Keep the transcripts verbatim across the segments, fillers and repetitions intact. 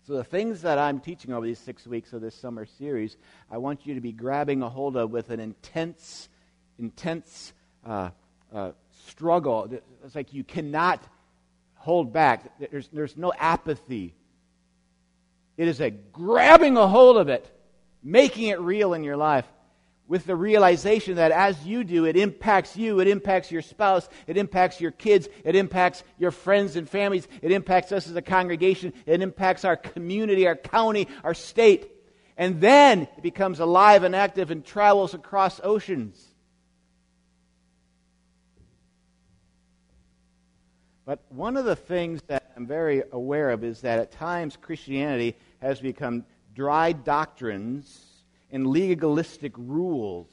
So the things that I'm teaching over these six weeks of this summer series, I want you to be grabbing a hold of with an intense, intense uh, uh, struggle. It's like you cannot hold back. There's, there's no apathy. It is a grabbing a hold of it, making it real in your life, with the realization that as you do, it impacts you, it impacts your spouse, it impacts your kids, it impacts your friends and families, it impacts us as a congregation, it impacts our community, our county, our state. And then it becomes alive and active and travels across oceans. But one of the things that I'm very aware of is that at times Christianity has become dry doctrines and legalistic rules.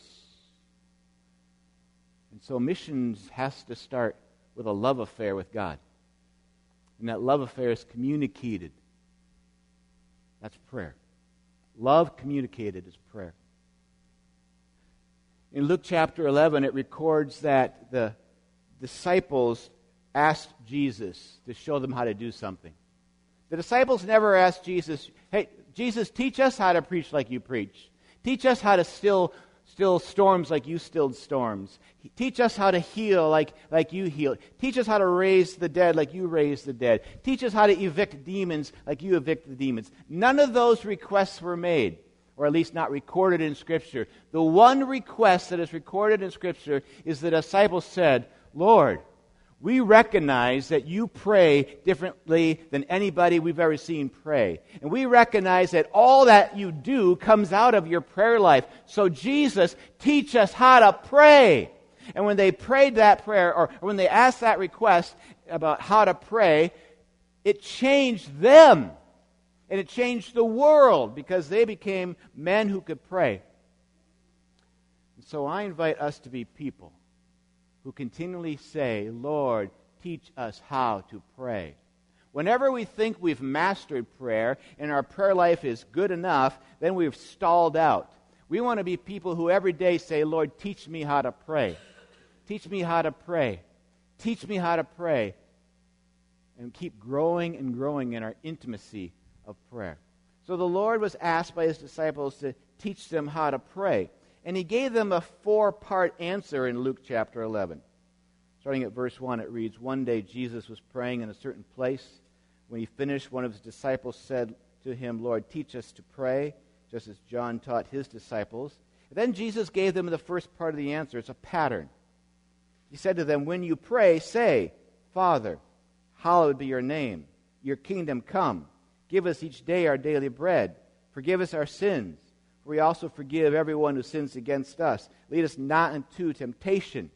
And so missions has to start with a love affair with God. And that love affair is communicated. That's prayer. Love communicated is prayer. In Luke chapter eleven, it records that the disciples asked Jesus to show them how to do something. The disciples never asked Jesus, hey, Jesus, teach us how to preach like you preach. Teach us how to still still storms like you stilled storms. Teach us how to heal like, like you healed. Teach us how to raise the dead like you raised the dead. Teach us how to evict demons like you evict the demons. None of those requests were made, or at least not recorded in Scripture. The one request that is recorded in Scripture is the disciples said, Lord, we recognize that you pray differently than anybody we've ever seen pray. And we recognize that all that you do comes out of your prayer life. So Jesus, teach us how to pray. And when they prayed that prayer, or when they asked that request about how to pray, it changed them. And it changed the world because they became men who could pray. And so I invite us to be people who continually say, Lord, teach us how to pray. Whenever we think we've mastered prayer and our prayer life is good enough, then we've stalled out. We want to be people who every day say, Lord, teach me how to pray. Teach me how to pray. Teach me how to pray. And keep growing and growing in our intimacy of prayer. So the Lord was asked by his disciples to teach them how to pray. And he gave them a four-part answer in Luke chapter eleven. Starting at verse one, it reads, One day Jesus was praying in a certain place. When he finished, one of his disciples said to him, Lord, teach us to pray, just as John taught his disciples. And then Jesus gave them the first part of the answer. It's a pattern. He said to them, When you pray, say, Father, hallowed be your name. Your kingdom come. Give us each day our daily bread. Forgive us our sins. We also forgive everyone who sins against us. Lead us not into temptation.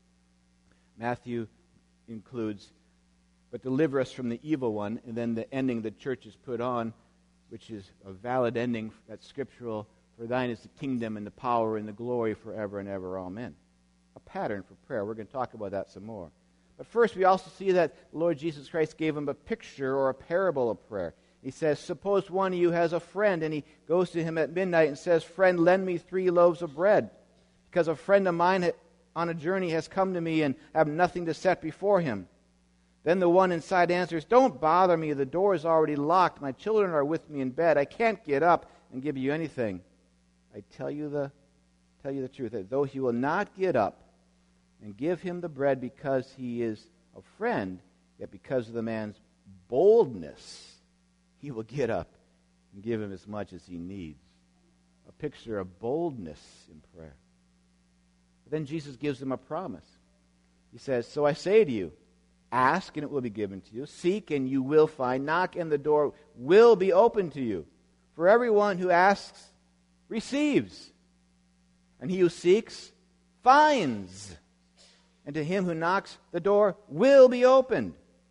Matthew includes, but deliver us from the evil one. And then the ending the church has put on, which is a valid ending that's scriptural. For thine is the kingdom and the power and the glory forever and ever. Amen. A pattern for prayer. We're going to talk about that some more. But first, we also see that the Lord Jesus Christ gave him a picture or a parable of prayer. He says, suppose one of you has a friend, and he goes to him at midnight and says, Friend, lend me three loaves of bread, because a friend of mine on a journey has come to me, and I have nothing to set before him. Then the one inside answers, Don't bother me, the door is already locked. My children are with me in bed. I can't get up and give you anything. I tell you the, tell you the truth, that though he will not get up and give him the bread because he is a friend, yet because of the man's boldness, he will get up and give him as much as he needs. A picture of boldness in prayer. But then Jesus gives them a promise. He says, So I say to you, ask and it will be given to you. Seek and you will find. Knock and the door will be opened to you. For everyone who asks receives. And he who seeks finds. And to him who knocks, the door will be opened.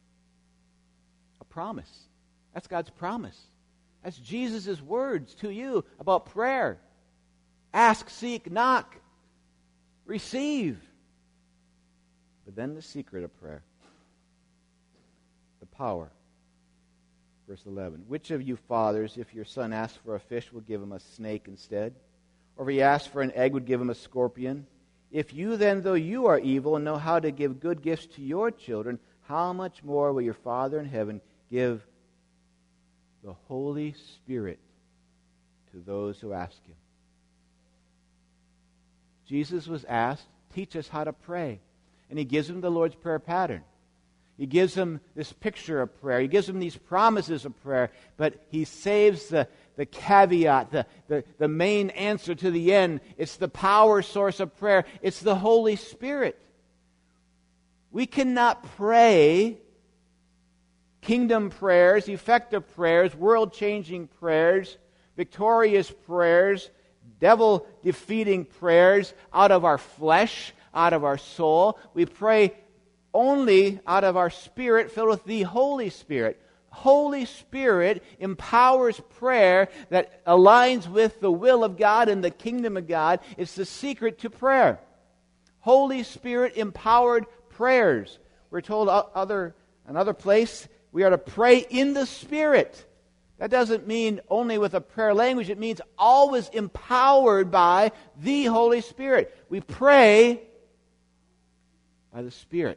A promise. That's God's promise. That's Jesus' words to you about prayer. Ask, seek, knock, receive. But then the secret of prayer. The power. Verse eleven. Which of you fathers, if your son asks for a fish, will give him a snake instead? Or if he asks for an egg, would give him a scorpion? If you then, though you are evil, know how to give good gifts to your children, how much more will your Father in heaven give the Holy Spirit to those who ask Him. Jesus was asked, teach us how to pray. And He gives them the Lord's Prayer pattern. He gives them this picture of prayer. He gives them these promises of prayer. But He saves the, the caveat, the, the, the main answer to the end. It's the power source of prayer. It's the Holy Spirit. We cannot pray kingdom prayers, effective prayers, world-changing prayers, victorious prayers, devil-defeating prayers out of our flesh, out of our soul. We pray only out of our spirit filled with the Holy Spirit. Holy Spirit empowers prayer that aligns with the will of God and the kingdom of God. It's the secret to prayer. Holy Spirit empowered prayers. We're told other another place we are to pray in the Spirit. That doesn't mean only with a prayer language. It means always empowered by the Holy Spirit. We pray by the Spirit.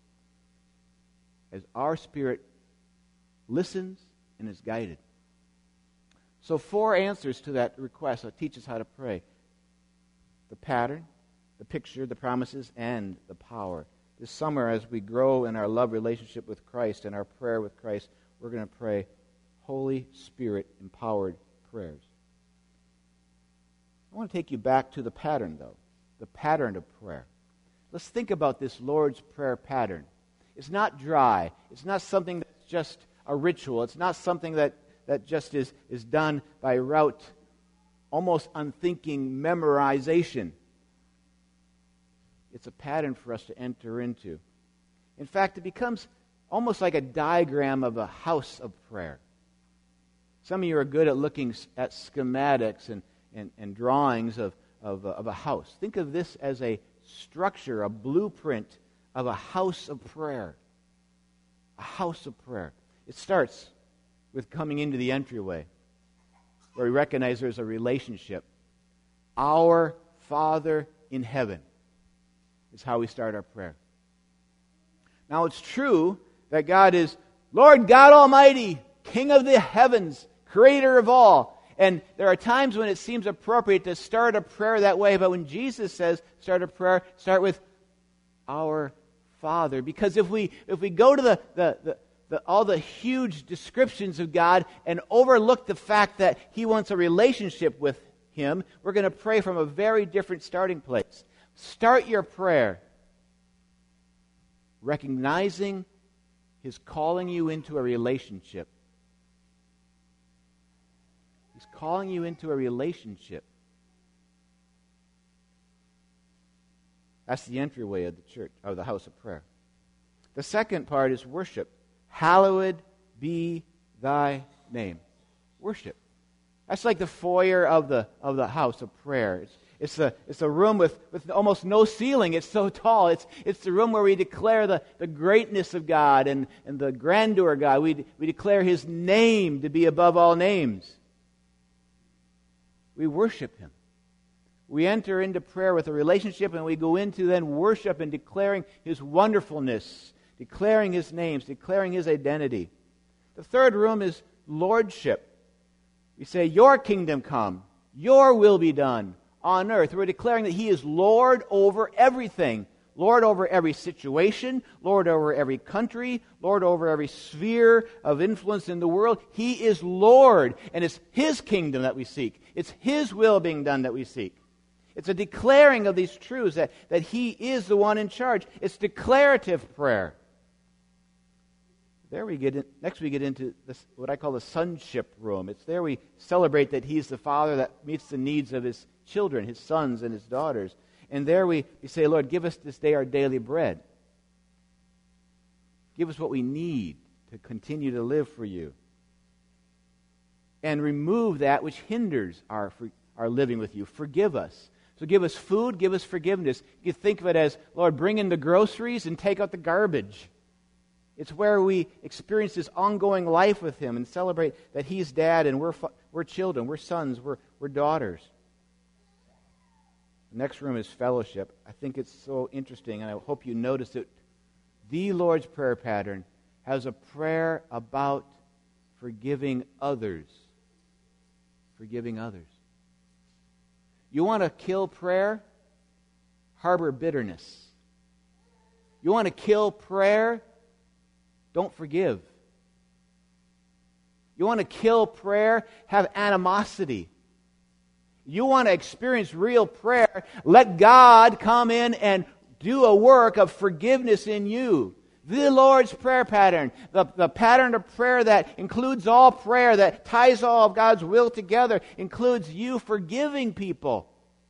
As our spirit listens and is guided. So four answers to that request that teach us how to pray. The pattern, the picture, the promises, and the power. This summer, as we grow in our love relationship with Christ and our prayer with Christ, we're going to pray Holy Spirit-empowered prayers. I want to take you back to the pattern, though. The pattern of prayer. Let's think about this Lord's Prayer pattern. It's not dry. It's not something that's just a ritual. It's not something that, that just is, is done by rote, almost unthinking memorization. It's a pattern for us to enter into. In fact, it becomes almost like a diagram of a house of prayer. Some of you are good at looking at schematics and, and, and drawings of, of, of a house. Think of this as a structure, a blueprint of a house of prayer. A house of prayer. It starts with coming into the entryway, where we recognize there's a relationship. Our Father in heaven is how we start our prayer. Now it's true that God is Lord God Almighty, King of the heavens, Creator of all. And there are times when it seems appropriate to start a prayer that way, but when Jesus says start a prayer, start with our Father. Because if we if we go to the, the, the, the all the huge descriptions of God and overlook the fact that He wants a relationship with Him, we're going to pray from a very different starting place. Start your prayer recognizing His calling you into a relationship. He's calling you into a relationship. That's the entryway of the church, of the house of prayer. The second part is worship. Hallowed be thy name. Worship. That's like the foyer of the of the house of prayer. It's it's a it's a room with, with almost no ceiling. It's so tall. It's it's the room where we declare the, the greatness of God and, and the grandeur of God. We we declare His name to be above all names. We worship Him. We enter into prayer with a relationship, and we go into then worship and declaring His wonderfulness, declaring His names, declaring His identity. The third room is lordship. We say, your kingdom come, your will be done on earth. We're declaring that He is Lord over everything. Lord over every situation, Lord over every country, Lord over every sphere of influence in the world. He is Lord, and it's His kingdom that we seek. It's His will being done that we seek. It's a declaring of these truths that, that He is the one in charge. It's declarative prayer. There we get in, next we get into this, what I call the sonship room. It's there we celebrate that He's the Father that meets the needs of His children, His sons and His daughters. And there we, we say, Lord, give us this day our daily bread. Give us what we need to continue to live for You. And remove that which hinders our, our living with You. Forgive us. So give us food, give us forgiveness. You think of it as, Lord, bring in the groceries and take out the garbage. It's where we experience this ongoing life with Him and celebrate that He's Dad and we're we're children, we're sons, we're we're daughters. The next room is fellowship. I think it's so interesting, and I hope you notice it. The Lord's Prayer pattern has a prayer about forgiving others. Forgiving others. You want to kill prayer? Harbor bitterness. You want to kill prayer? Don't forgive. You want to kill prayer? Have animosity. You want to experience real prayer? Let God come in and do a work of forgiveness in you. The Lord's Prayer pattern, the, the pattern of prayer that includes all prayer, that ties all of God's will together, includes you forgiving people.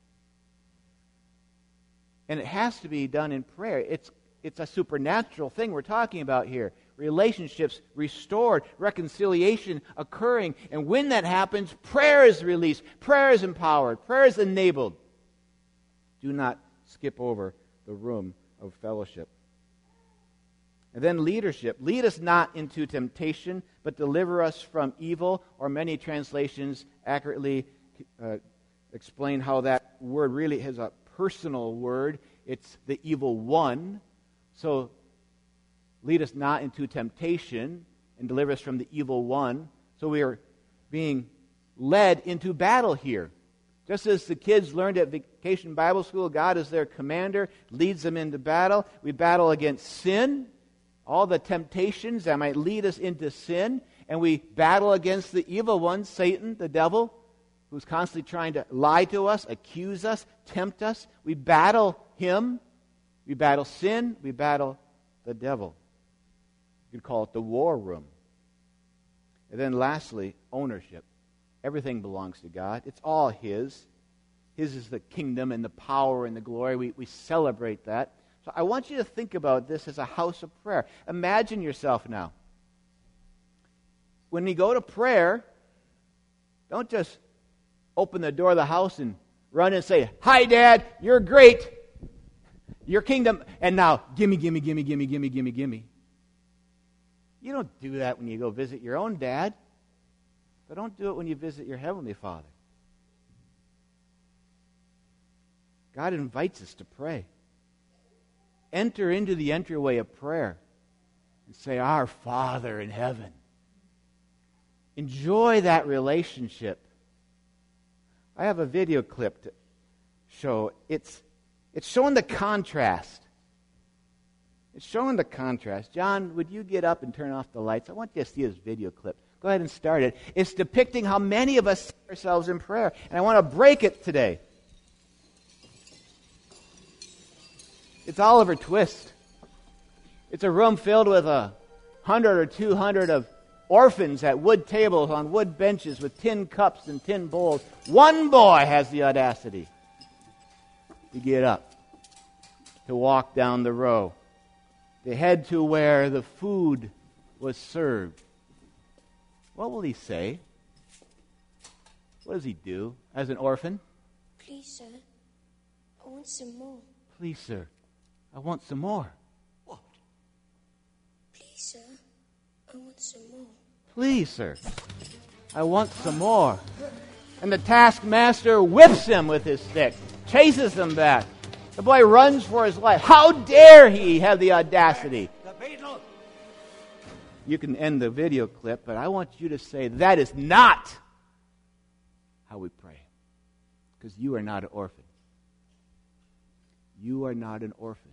And it has to be done in prayer. It's, it's a supernatural thing we're talking about here. Relationships restored, reconciliation occurring. And when that happens, prayer is released, prayer is empowered, prayer is enabled. Do not skip over the room of fellowship. And then leadership. Lead us not into temptation, but deliver us from evil. Or many translations accurately uh, explain how that word really is a personal word. It's the evil one. So, lead us not into temptation and deliver us from the evil one. So we are being led into battle here. Just as the kids learned at Vacation Bible School, God is their commander, leads them into battle. We battle against sin, all the temptations that might lead us into sin, and we battle against the evil one, Satan, the devil, who's constantly trying to lie to us, accuse us, tempt us. We battle him. We battle sin. We battle the devil. You could call it the war room. And then lastly, ownership. Everything belongs to God. It's all His. His is the kingdom and the power and the glory. We, we celebrate that. So I want you to think about this as a house of prayer. Imagine yourself now. When you go to prayer, don't just open the door of the house and run and say, "Hi, Dad, you're great. Your kingdom, and now gimme, gimme, gimme, gimme, gimme, gimme, gimme." You don't do that when you go visit your own dad. But don't do it when you visit your Heavenly Father. God invites us to pray. Enter into the entryway of prayer and say, "Our Father in heaven." Enjoy that relationship. I have a video clip to show. It's, it's showing the contrast. It's showing the contrast. John, would you get up and turn off the lights? I want you to see this video clip. Go ahead and start it. It's depicting how many of us see ourselves in prayer. And I want to break it today. It's Oliver Twist. It's a room filled with a hundred or two hundred of orphans at wood tables on wood benches with tin cups and tin bowls. One boy has the audacity to get up, to walk down the row, to head to where the food was served. What will he say? What does he do as an orphan? "Please, sir, I want some more." "Please, sir, I want some more." What? "Please, sir, I want some more." "Please, sir, I want some more." And the taskmaster whips him with his stick, chases him back. The boy runs for his life. How dare he have the audacity? The beetle! You can end the video clip, but I want you to say that is not how we pray. Because you are not an orphan. You are not an orphan.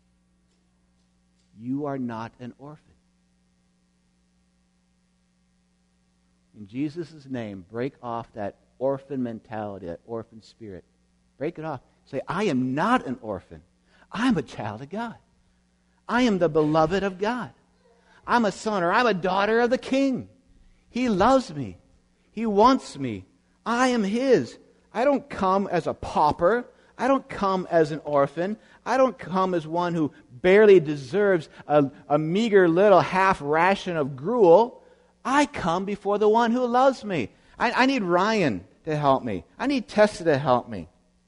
You are not an orphan. In Jesus' name, break off that orphan mentality, that orphan spirit. Break it off. Say, "I am not an orphan. I'm a child of God. I am the beloved of God. I'm a son or I'm a daughter of the King. He loves me. He wants me. I am His. I don't come as a pauper. I don't come as an orphan. I don't come as one who barely deserves a, a meager little half ration of gruel. I come before the one who loves me. I, I need Ryan to help me. I need Tessa to help me."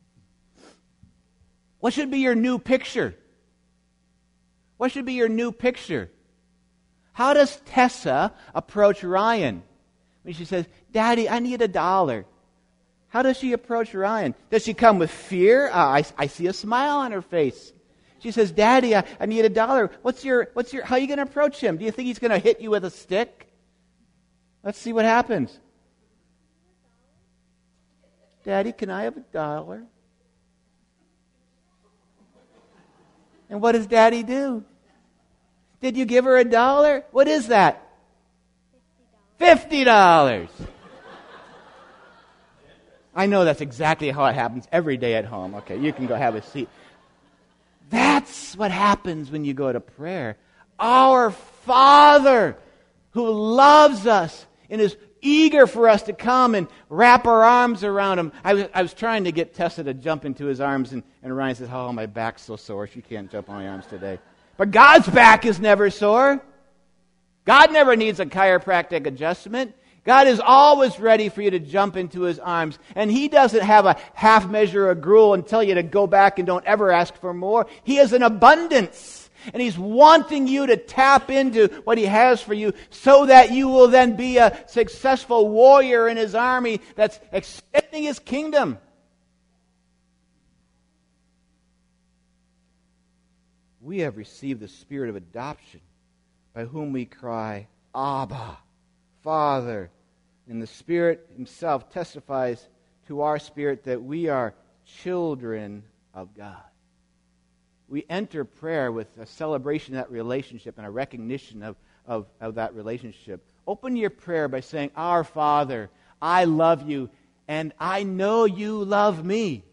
What should be your new picture? What should be your new picture? How does Tessa approach Ryan? When she says, "Daddy, I need a dollar." How does she approach Ryan? Does she come with fear? Uh, I, I see a smile on her face. She says, "Daddy, I, I need a dollar." What's your, what's your, how are you going to approach him? Do you think he's going to hit you with a stick? Let's see what happens. Daddy, can I have a dollar? And what does Daddy do? Did you give her a dollar? What is that? Fifty dollars. I know that's exactly how it happens every day at home. Okay, you can go have a seat. That's what happens when you go to prayer. Our Father who loves us and is eager for us to come and wrap our arms around Him. I was, I was trying to get Tessa to jump into His arms, and, and Ryan says, oh, my back's so sore. She can't jump on my arms today. But God's back is never sore. God never needs a chiropractic adjustment. God is always ready for you to jump into His arms. And He doesn't have a half measure of gruel and tell you to go back and don't ever ask for more. He has an abundance. And He's wanting you to tap into what He has for you so that you will then be a successful warrior in His army that's extending His kingdom. We have received the Spirit of adoption, by whom we cry, Abba, Father. And the Spirit Himself testifies to our spirit that we are children of God. We enter prayer with a celebration of that relationship and a recognition of, of, of that relationship. Open your prayer by saying, Our Father, I love you, and I know you love me.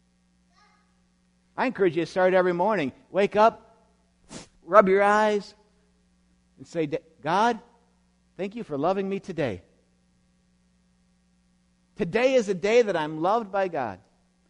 I encourage you to start every morning. Wake up, rub your eyes, and say, God, thank you for loving me today. Today is a day that I'm loved by God.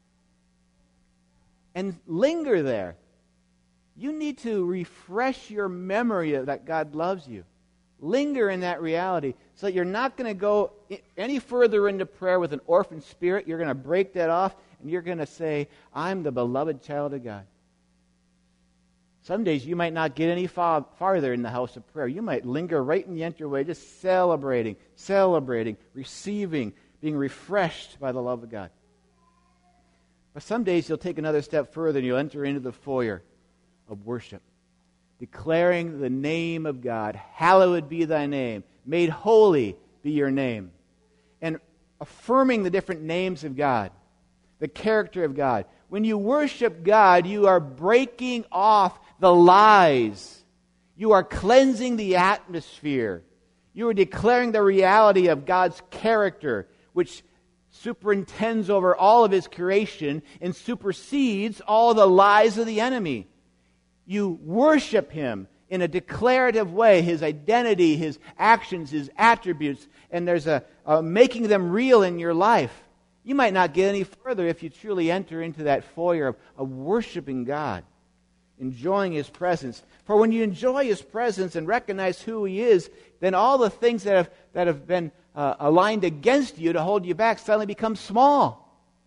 And linger there. You need to refresh your memory of that God loves you. Linger in that reality so that you're not going to go any further into prayer with an orphan spirit. You're going to break that off and you're going to say, I'm the beloved child of God. Some days you might not get any far, farther in the house of prayer. You might linger right in the entryway, just celebrating, celebrating, receiving, being refreshed by the love of God. But some days you'll take another step further and you'll enter into the foyer of worship, declaring the name of God. Hallowed be thy name. Made holy be your name. And affirming the different names of God, the character of God. When you worship God, you are breaking off the lies. You are cleansing the atmosphere. You are declaring the reality of God's character, which superintends over all of His creation and supersedes all the lies of the enemy. You worship Him in a declarative way, His identity, His actions, His attributes, and there's a, a making them real in your life. You might not get any further if you truly enter into that foyer of, of worshiping God, enjoying His presence. For when you enjoy His presence and recognize who He is, then all the things that have, that have been uh, aligned against you to hold you back suddenly become small.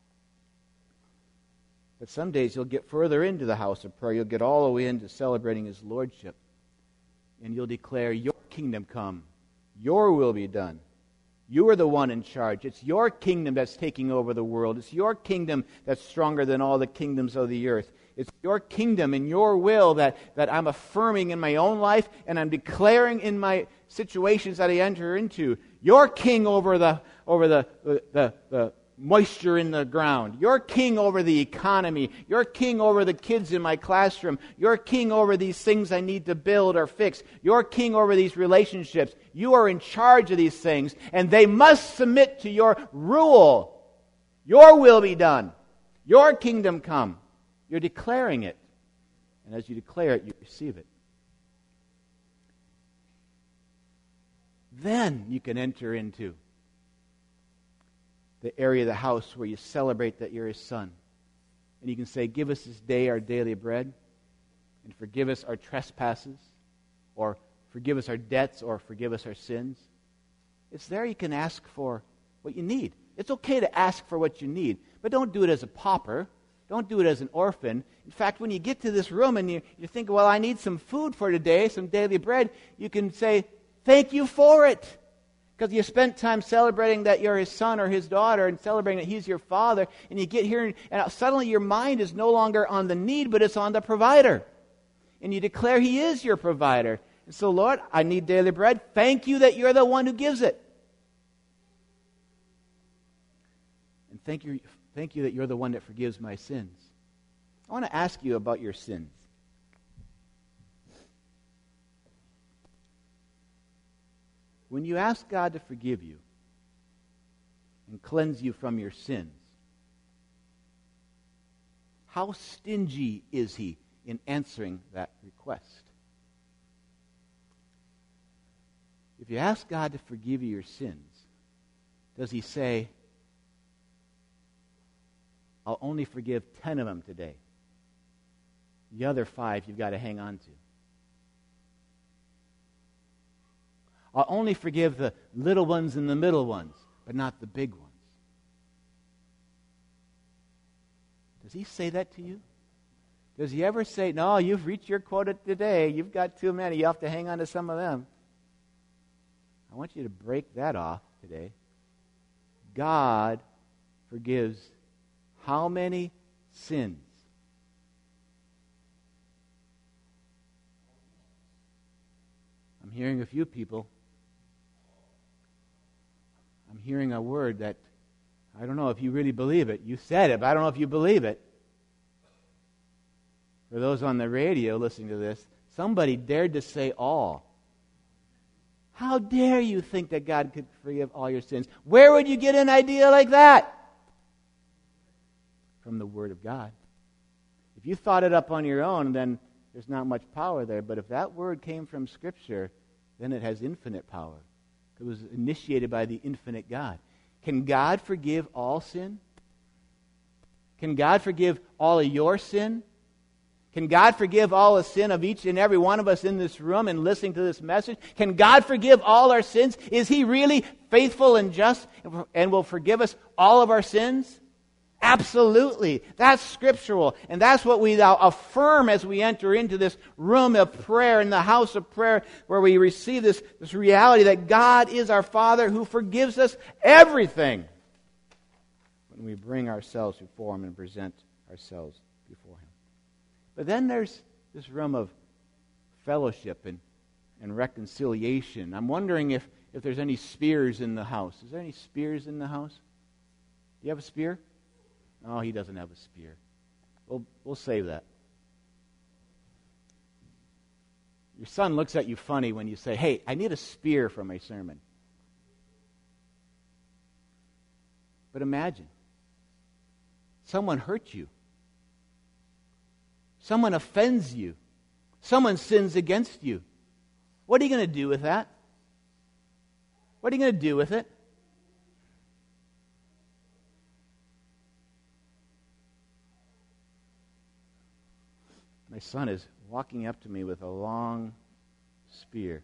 But some days you'll get further into the house of prayer. You'll get all the way into celebrating His Lordship. And you'll declare, your kingdom come. Your will be done. You are the one in charge. It's your kingdom that's taking over the world. It's your kingdom that's stronger than all the kingdoms of the earth. It's your kingdom and your will that, that I'm affirming in my own life and I'm declaring in my situations that I enter into. You're king over the over the the, the, the moisture in the ground. You're king over the economy. You're king over the kids in my classroom. You're king over these things I need to build or fix. You're king over these relationships. You are in charge of these things, and they must submit to your rule. Your will be done. Your kingdom come. You're declaring it. And as you declare it, you receive it. Then you can enter into the area of the house where you celebrate that you're His son. And you can say, give us this day our daily bread, and forgive us our trespasses, or forgive us our debts, or forgive us our sins. It's there you can ask for what you need. It's okay to ask for what you need, but don't do it as a pauper. Don't do it as an orphan. In fact, when you get to this room and you, you think, well, I need some food for today, some daily bread, you can say, thank you for it. Because you spent time celebrating that you're His son or His daughter and celebrating that He's your father. And you get here and suddenly your mind is no longer on the need, but it's on the provider. And you declare He is your provider. And so, Lord, I need daily bread. Thank you that you're the one who gives it. And thank you, thank you that you're the one that forgives my sins. I want to ask you about your sins. When you ask God to forgive you and cleanse you from your sins, how stingy is He in answering that request? If you ask God to forgive you your sins, does He say, I'll only forgive ten of them today. The other five you've got to hang on to. I'll only forgive the little ones and the middle ones, but not the big ones. Does He say that to you? Does He ever say, no, you've reached your quota today. You've got too many. You have to hang on to some of them. I want you to break that off today. God forgives how many sins? I'm hearing a few people. I'm hearing a word that I don't know if you really believe it. You said it, but I don't know if you believe it. For those on the radio listening to this, somebody dared to say all. How dare you think that God could forgive all your sins? Where would you get an idea like that? From the Word of God. If you thought it up on your own, then there's not much power there. But if that word came from Scripture, then it has infinite power. It was initiated by the infinite God. Can God forgive all sin? Can God forgive all of your sin? Can God forgive all the sin of each and every one of us in this room and listening to this message? Can God forgive all our sins? Is He really faithful and just and will forgive us all of our sins? Absolutely. That's scriptural. And that's what we now affirm as we enter into this room of prayer, in the house of prayer, where we receive this, this reality that God is our Father who forgives us everything when we bring ourselves before Him and present ourselves before Him. But then there's this room of fellowship and, and reconciliation. I'm wondering if, if there's any spears in the house. Is there any spears in the house? Do you have a spear? No, he doesn't have a spear. We'll, we'll save that. Your son looks at you funny when you say, hey, I need a spear for my sermon. But imagine, someone hurt you. Someone offends you. Someone sins against you. What are you going to do with that? What are you going to do with it? My son is walking up to me with a long spear.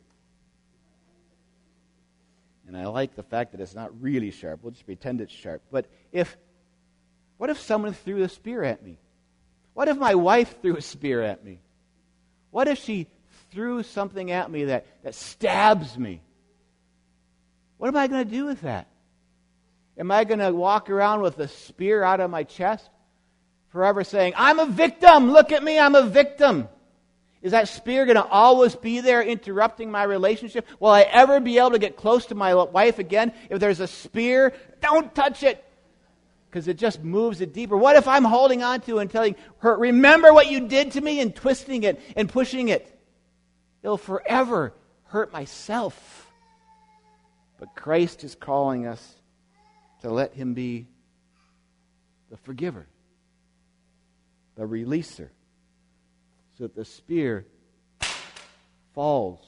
And I like the fact that it's not really sharp. We'll just pretend it's sharp. But if, what if someone threw a spear at me? What if my wife threw a spear at me? What if she threw something at me that, that stabs me? What am I going to do with that? Am I going to walk around with a spear out of my chest? Forever saying, I'm a victim, look at me, I'm a victim. Is that spear going to always be there interrupting my relationship? Will I ever be able to get close to my wife again? If there's a spear, don't touch it, because it just moves it deeper. What if I'm holding on to it and telling her, remember what you did to me, and twisting it and pushing it? It'll forever hurt myself. But Christ is calling us to let Him be the forgiver, the releaser, so that the spear falls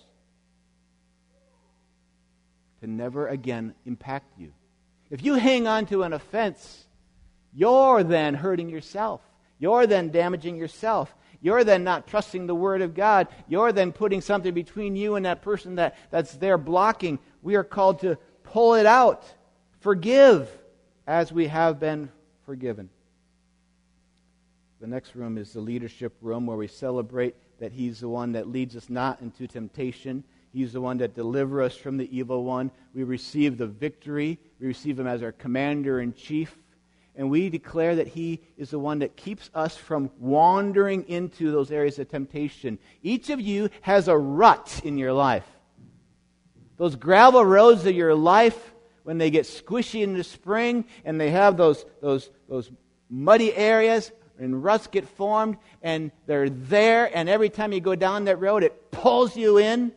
to never again impact you. If you hang on to an offense, you're then hurting yourself. You're then damaging yourself. You're then not trusting the Word of God. You're then putting something between you and that person that, that's there blocking. We are called to pull it out. Forgive as we have been forgiven. The next room is the leadership room, where we celebrate that He's the one that leads us not into temptation. He's the one that delivers us from the evil one. We receive the victory. We receive Him as our commander-in-chief. And we declare that He is the one that keeps us from wandering into those areas of temptation. Each of you has a rut in your life. Those gravel roads of your life, when they get squishy in the spring and they have those, those, those muddy areas and ruts get formed and they're there, and every time you go down that road it pulls you in.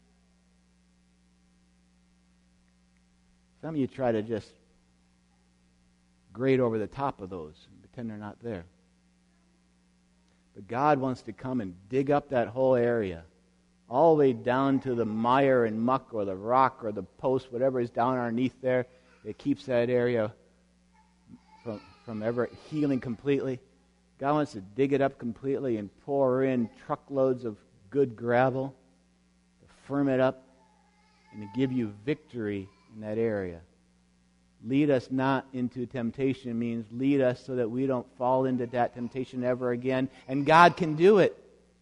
Some of you try to just grade over the top of those and pretend they're not there. But God wants to come and dig up that whole area, all the way down to the mire and muck or the rock or the post, whatever is down underneath there. It keeps that area from, from ever healing completely. God wants to dig it up completely and pour in truckloads of good gravel to firm it up and to give you victory in that area. Lead us not into temptation means lead us so that we don't fall into that temptation ever again. And God can do it.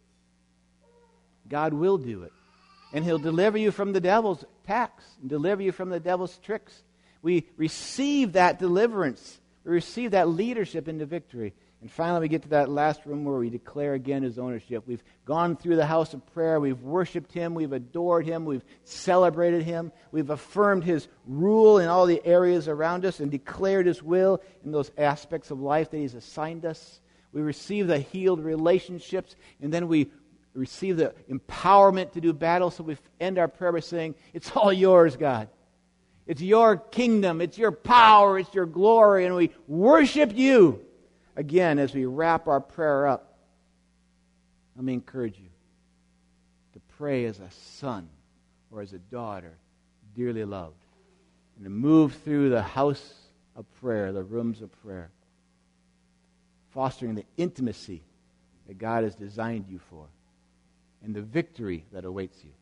God will do it. And He'll deliver you from the devil's attacks and deliver you from the devil's tricks. We receive that deliverance. We receive that leadership into victory. And finally we get to that last room where we declare again His ownership. We've gone through the house of prayer. We've worshiped Him. We've adored Him. We've celebrated Him. We've affirmed His rule in all the areas around us and declared His will in those aspects of life that He's assigned us. We receive the healed relationships, and then we receive the empowerment to do battle. So we end our prayer by saying, it's all yours, God. It's your kingdom. It's your power. It's your glory. And we worship you. Again, as we wrap our prayer up, let me encourage you to pray as a son or as a daughter dearly loved, and to move through the house of prayer, the rooms of prayer, fostering the intimacy that God has designed you for and the victory that awaits you.